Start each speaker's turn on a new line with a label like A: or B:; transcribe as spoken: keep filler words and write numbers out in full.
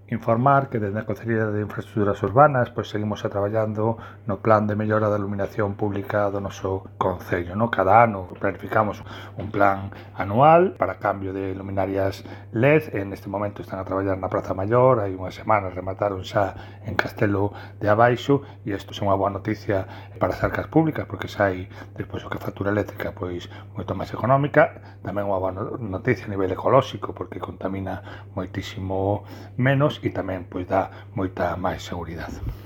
A: informar que desde a Consellería de Infraestructuras Urbanas pois seguimos a traballando no plan de mellora da iluminación pública do noso concello, no? Cada ano planificamos un plan anual para cambio de luminarias L E D. En este momento están a traballar na Praza Maior, hai unhas semanas remataron xa en Castelo de Abaixo, e isto é unha boa noticia para as arcas públicas porque xa hai despois o que factura eléctrica pois moito máis económica, tamén unha boa noticia a nivel ecolóxico porque contamina moitísimo menos e tamén pois dá moita máis seguridade.